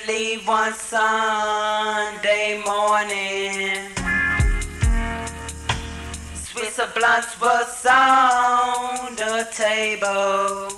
leave one Sunday morning. Swiss of blunts was on the table,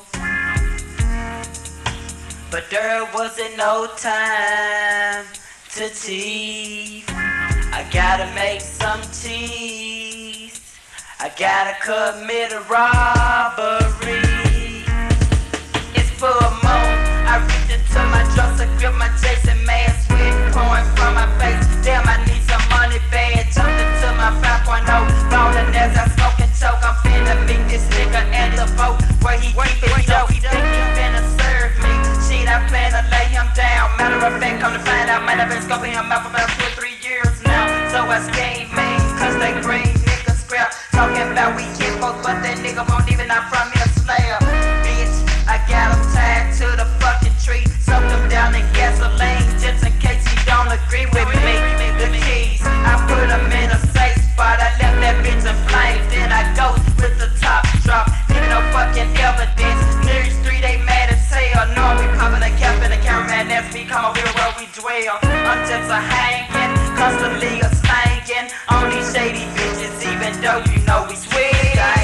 but there wasn't no time to tease. I gotta make some cheese. I gotta commit a robbery. It's full moon. I reach into my dresser, grip my Jason mask, sweat pouring from my face. Damn, I need some money bad. Jumped into my 5.0, ballin' as I smoke and choke. I'm finna meet this nigga at the boat where he keep it dope. He think he finna serve me. Shit, I plan to lay him down. Matter of fact, come to find out, man, I've been scoping him out for about 2 or 3 years now. So I scheme me, cause they bring niggas scrap. Talking about we get folks, but that nigga won't even not from me a slayer. Bitch, I got him tied to the fucking tree. Soak him down in gasoline, just in case he don't agree with me. The keys, I put him in a safe spot. I left that bitch in flames, then I go with the top drop. Leaving no fucking evidence. News 3, they mad as hell. Know we popping a cap and the cameraman asked me, come over here where we dwell. I'm just a hanging, constantly a slanging on these shady bitches, even though you know we sweet.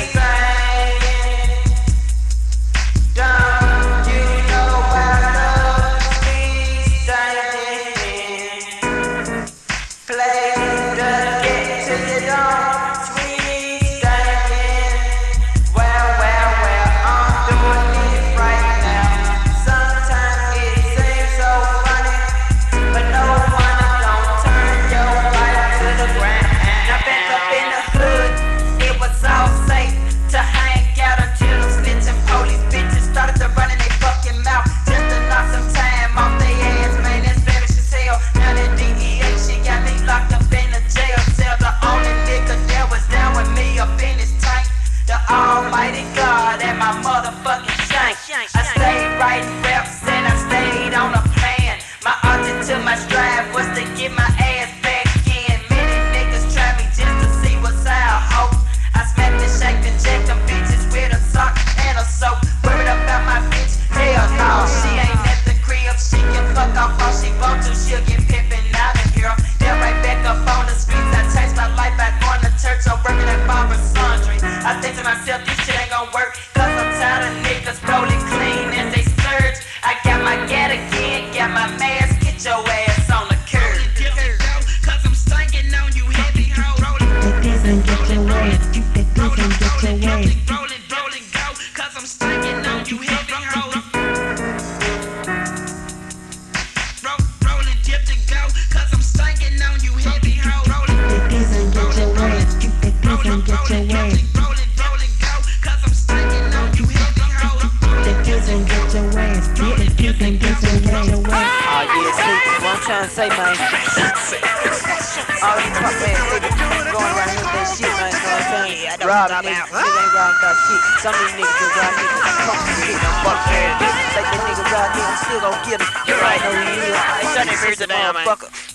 Don't you know I love sweet singing? Play the game till you don't sweet singing. Well, I'm doing it right now. Sometimes it seems so funny, but no one don't turn your life to the ground. Now back up in the hood, it was all safe to hang out until them snitching police bitches started to run in they fucking mouth just to knock some time off they ass. Man, that's lavish as hell. Now that DEA shit got me locked up in the jail cell. The only nigga that was down with me up in his tank, the almighty God and my motherfucking shank. I stayed writing raps and I stayed on a plan. My object to my strive was to get my ass back in. Many niggas try me just to see what's our hope. I smacked and shaked and jacked them bitches with a sock and a soap. Worried about my bitch? Hell no, she ain't at the crib. She can fuck off all she want to. She'll get pimpin' out of here. Then right back up on the streets. I changed my life back on the church. I'm working at Barbara Sundry. I think to myself, this shit ain't gon' work, cause I'm tired of niggas rolling clean as they surge. I got my gat again, got my mask. Get your ass on the curb. Cause I'm stinking on you heavy hoe. Take this and get your ass. Take this and get your ass. Rolling, go. Cause I'm stinking on you heavy hoe. Rolling, dip to go. Cause I'm stinking on you heavy hoe. Take this and get your ass. Take this and get your ass. Rolling, go. Cause I'm stinking on you heavy hoe. Take this and get your ass. Take this and get your ass. Oh yeah, see, what I'm trying to say, man. All these pop ass niggas going around here with that shit, man. You know what I'm saying? Robbing niggas, niggas ain't robbing about shit. Some of these niggas just rob niggas. I'm fucking shit. I'm fucking ass bitches. Take that niggas out here, I'm still gon' get them. You're right, know who he is. They shut their ears down, man.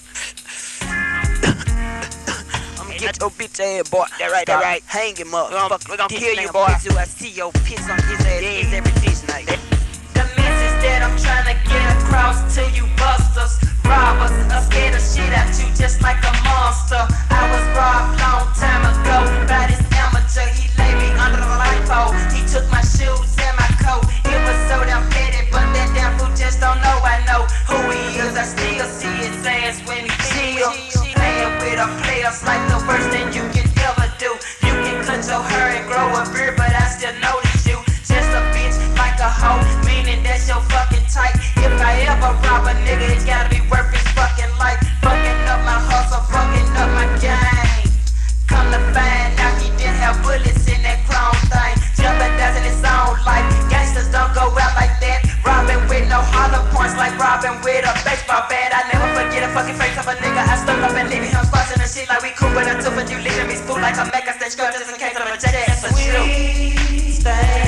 I'ma get your bitch ass, boy. That right. Hang him up. We gon' kill you, boy. I see your piss on his ass every dish night. The message that I'm trying to get across to you busters, robbers, are scared of shit at you just like a monster. I was robbed long time ago by this amateur. He laid me under the light pole. He took my shoes and my coat. It was so damn petty, but that damn fool just don't know. I know who he is. I still see his ass when he chill. Playing with a player's like the worst thing you can ever do. You can cut your hair and grow a beard, but I still notice you. Just a bitch like a hoe, meaning that's your fucking type. If I ever rob a nigga, it gotta be worth his fucking life. Fucking up my hustle, fucking up my game. Come to find out he didn't have bullets in that chrome thing. Jeopardizing his own life. Gangsters don't go out like that. Robbing with no hollow points, like robbing with a baseball bat. I never forget a fucking face of a nigga. I stuck up and leaving him splashing and shit like we cool, but until you leaving me spool like a mega stage girl just in case I'm a jackass or you. Stay